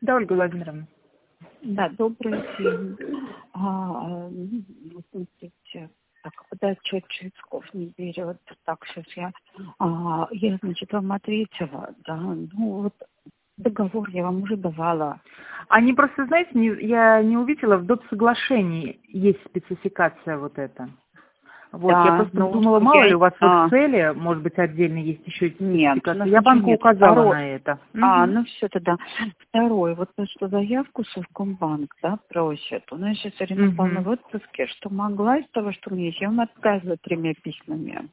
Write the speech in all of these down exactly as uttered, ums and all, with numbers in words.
Да, Ольга Владимировна. Да, добрый день. А, ну, смотрите, так, куда отчет Чицков не берет. Так, сейчас я, а, я, значит, вам ответила, да, ну вот договор я вам уже давала. Они просто, знаете, не, я не увидела, в доп. Соглашении есть спецификация вот эта. Вот, Да, я просто ну, думала, мало я... ли у вас в а, Excel, может быть, отдельно есть еще эти Нет, у спецификации. нас Я ничего банку нет. указала Второй. на это. А, Угу. ну все тогда. Второй, вот то, что заявку Совкомбанк, да, просит. У нас сейчас Ирина Угу. Павловна в отпуске, что могла из того, что у меня есть, я вам отказываю тремя письмами.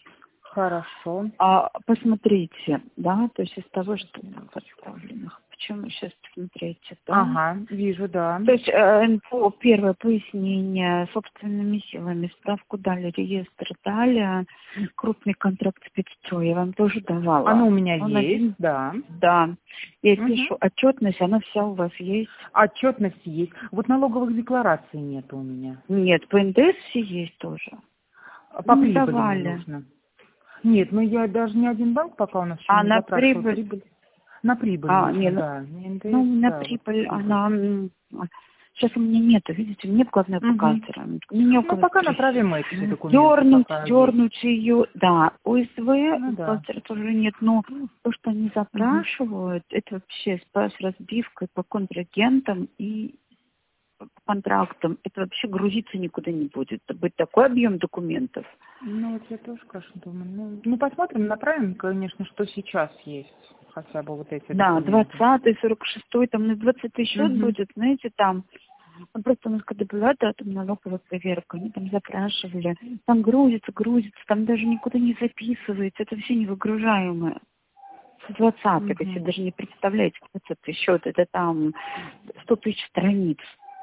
Хорошо. А посмотрите, да, то есть из того, что там поставленных. Почему сейчас посмотрите, да? Ага, вижу, да. То есть э, по, первое пояснение собственными силами, справку дали, реестр дали, крупный контракт спецстроя я вам тоже давала. Оно у меня Он есть, один, да. да. Я Угу. пишу отчетность, она вся у вас есть. Отчетность есть. Вот налоговых деклараций нет у меня. Нет, по эн дэ эс все есть тоже. По Ну, прибыли мне давали. нужно. Нет, ну я даже ни один банк пока у нас еще А не на запрашивал прибыль? прибыль. На прибыль А, нужно, не, ну, да. Не эн дэ ну, эс, на да, вот прибыль, прибыль. она... м, Сейчас у меня нету, видите, нет главного Угу. бухгалтера. Мне не у Ну, кого пока спросить. направим эти все документы, Дернуть, пока есть. дернуть ее, да. о эс вэ Ну да. бухгалтера тоже нет, но то, что они Угу. запрашивают, это вообще с разбивкой по контрагентам и по контрактам. Это вообще грузиться никуда не будет. Это будет такой объем документов. Ну, вот я тоже, конечно, думаю. Ну, ну, посмотрим, направим, конечно, что сейчас есть. Хотя бы вот эти Да, документы. двадцатый, сорок шестой, там на двадцатый счет Угу. будет, знаете, там. Ну, просто у нас когда была дата налоговая проверка, они там запрашивали, там грузится, грузится, там даже никуда не записывается, это все невыгружаемое. С двадцатого, Угу. если даже не представляете, двадцатый счет, это там сто тысяч страниц.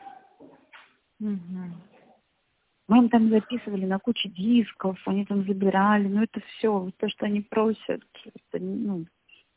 Угу. Мы им там записывали на куче дисков, они там забирали, ну это все, то, что они просят, это, ну,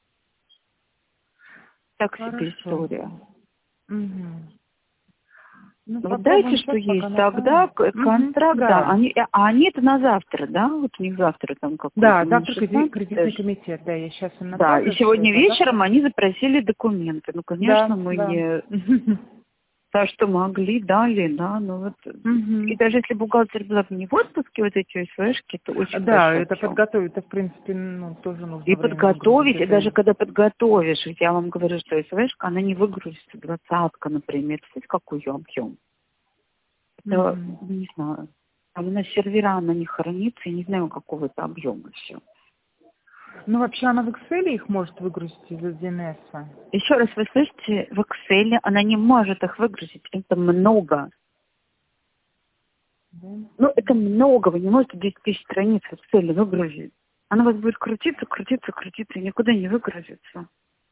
так себе Хорошо. история. Угу. Ну, Вот дайте, попробуем что сейчас, пока есть, тогда направим. к- Угу. контракт, да, Да. они, а они это на завтра, да, вот у них завтра там какой-то, Да, ну, завтра креди- шестнадцатое. кредитный комитет, да, я сейчас им Да, и направлю все сегодня это, а вечером завтра... они запросили документы. Ну, конечно, Да, мы да. не то, что могли, дали, да, ну вот. И Угу. даже если бухгалтер была бы не в отпуске, вот эти о эс вэ-шки, то очень Да, хорошо это все. подготовить-то, в принципе, ну, тоже нужно И время выгрузить подготовить, и даже это. когда подготовишь, ведь я вам говорю, что о эс вэ-шка, она не выгрузится, двадцатка, например. Представляете, какой ее объем? Это, Угу. не знаю, там у нас сервера, она не хранится, я не знаю, какого это объема все. Ну, вообще, она в Excel их может выгрузить из ди эн эс. Еще раз, вы слышите, в Excel она не может их выгрузить, это много. Да? Ну, это много, вы не можете десять тысяч страниц в Excel выгрузить. Она у вас будет крутиться, крутиться, крутиться, и никуда не выгрузится.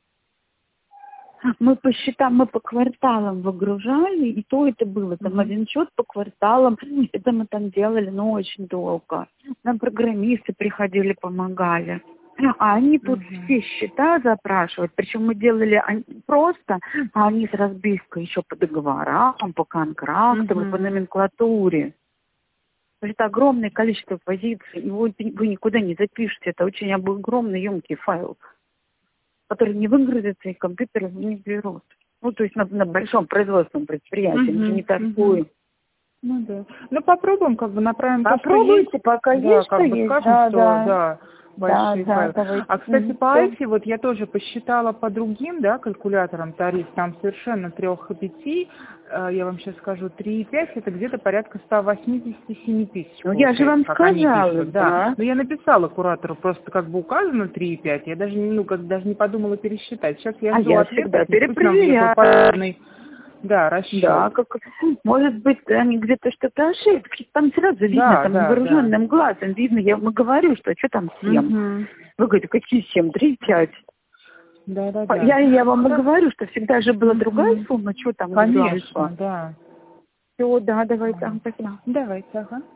Мы по счетам, мы по кварталам выгружали, и то это было. Там Угу. один счет по кварталам, это мы там делали, ну, очень долго. Нам программисты приходили, помогали. А они тут Угу. все счета запрашивают, причем мы делали просто, а они с разбивкой еще по договорам, по контрактам и по Угу. номенклатуре. То есть это огромное количество позиций, и вы, вы никуда не запишете. Это очень огромный, емкий файл, который не выгрузится, и компьютер его не берут. Ну, то есть на, на большом производственном предприятии, Угу. мы же не Угу. такой. Ну да. Ну попробуем, как бы направим то, что есть. Попробуйте, пока Да, есть, что как бы есть. скажем, Да, что да. да, Да, большие да, файлы. давайте. А, кстати, Мгм, по всё. Альфе, вот я тоже посчитала по другим, да, калькуляторам тариф, там совершенно трех и пяти, э, я вам сейчас скажу, три и пять, это где-то порядка ста восьмидесяти семи тысяч Ну, я же получается, вам как они сказала, пишут, да. да. Но я написала куратору, просто как бы указано три и пять, я даже, ну, как даже не подумала пересчитать. Сейчас я А жду я ответа, всегда от них, пусть нам где-то перепроверяю. полный, да, расчет. Да, как, может быть, они где-то что-то ошибки. Там сразу видно, Да, там да, да. невооруженным глазом видно. Я вам и говорю, что что там семь. Угу. Вы говорите, какие семь? Три, пять. Да, да, да. Я, я вам и Хорошо. говорю, что всегда же была другая Мгм. сумма, что там было Конечно, альфа. да. Все, да, давайте, Ага. ага, спасибо. Давайте, ага.